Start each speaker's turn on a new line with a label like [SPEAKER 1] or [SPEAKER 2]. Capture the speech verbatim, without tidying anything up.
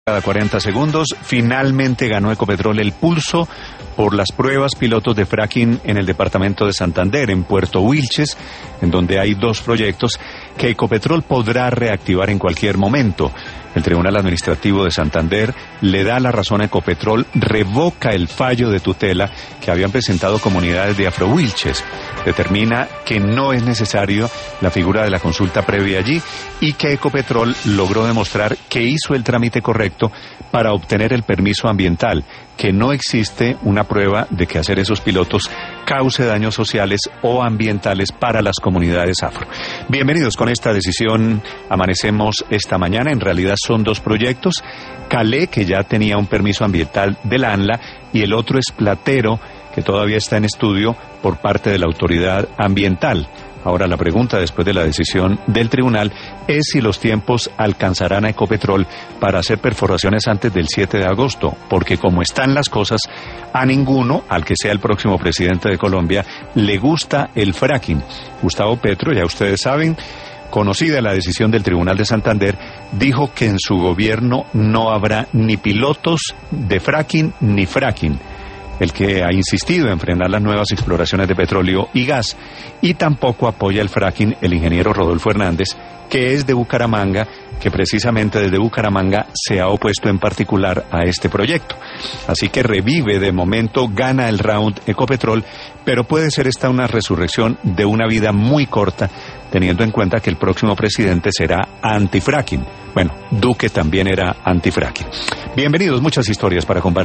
[SPEAKER 1] Cada cuarenta segundos, finalmente ganó Ecopetrol el pulso por las pruebas pilotos de fracking en el departamento de Santander, en Puerto Wilches, en donde hay dos proyectos que Ecopetrol podrá reactivar en cualquier momento. El Tribunal Administrativo de Santander le da la razón a Ecopetrol, revoca el fallo de tutela que habían presentado comunidades de Afro-Wilches, determina que no es necesario la figura de la consulta previa allí y que Ecopetrol logró demostrar que hizo el trámite correcto para obtener el permiso ambiental, que no existe una prueba de que hacer esos pilotos cause daños sociales o ambientales para las comunidades afro. Bienvenidos con esta decisión. Amanecemos esta mañana. En realidad son dos proyectos. Calé, que ya tenía un permiso ambiental de la ANLA, y el otro es Platero, que todavía está en estudio por parte de la autoridad ambiental. Ahora la pregunta, después de la decisión del tribunal, es si los tiempos alcanzarán a Ecopetrol para hacer perforaciones antes del siete de agosto, porque como están las cosas, a ninguno, al que sea el próximo presidente de Colombia, le gusta el fracking. Gustavo Petro, ya ustedes saben, conocida la decisión del Tribunal de Santander, dijo que en su gobierno no habrá ni pilotos de fracking ni fracking. El que ha insistido en frenar las nuevas exploraciones de petróleo y gas, y tampoco apoya el fracking el ingeniero Rodolfo Hernández, que es de Bucaramanga, que precisamente desde Bucaramanga se ha opuesto en particular a este proyecto. Así que revive de momento, gana el round Ecopetrol, pero puede ser esta una resurrección de una vida muy corta, teniendo en cuenta que el próximo presidente será anti-fracking. Bueno, Duque también era anti-fracking. Bienvenidos, muchas historias para compartir.